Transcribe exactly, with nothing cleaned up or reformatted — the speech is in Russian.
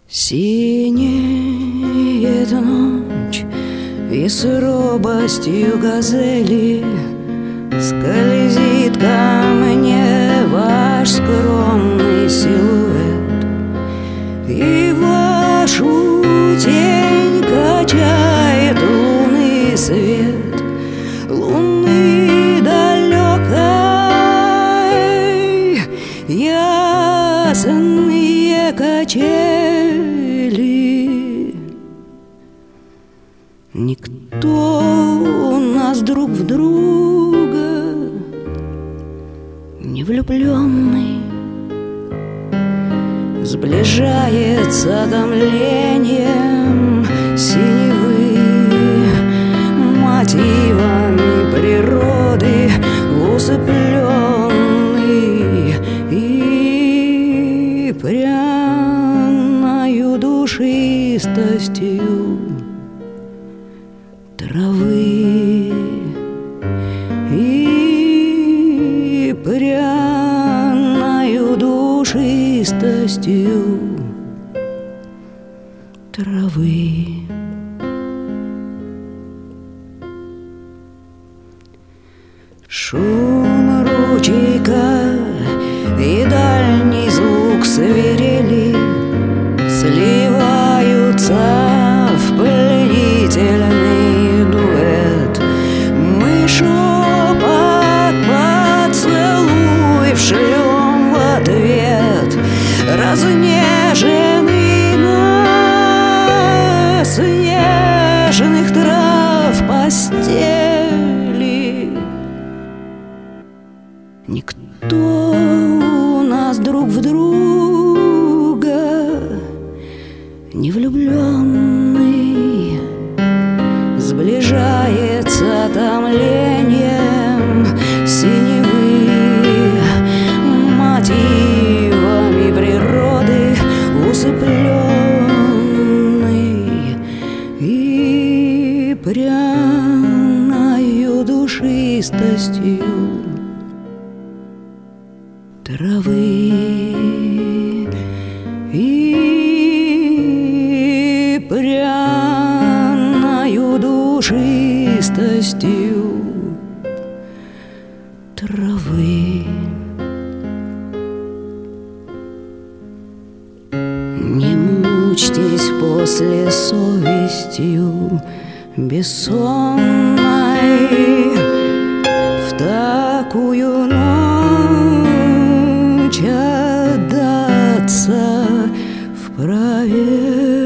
Синеет ночь, и с робостью газели скользит ко мне ваш скромный силуэт, и вашу тень качает лунный свет, луны далекой, ясные качели. Никто у нас друг в друга не влюбленный, сближается томлением синевы, мотивами природы усыпленный, и пряною душистостью травы, и пряною душистостью травы. Шум ручейка и дальний звук свирели сливаются в пленительный дуэт. Мы шепот поцелуев шлем в ответ, разнеженный на снежных трав постели. Никто у нас друг в друга не влюбленный, сближается томлением синевы, мотивами природы усыпленный, и пряною душистостью травы, и пряною душистостью травы. Не мучьтесь после совестью бессонной, в такую ночь отдаться вправе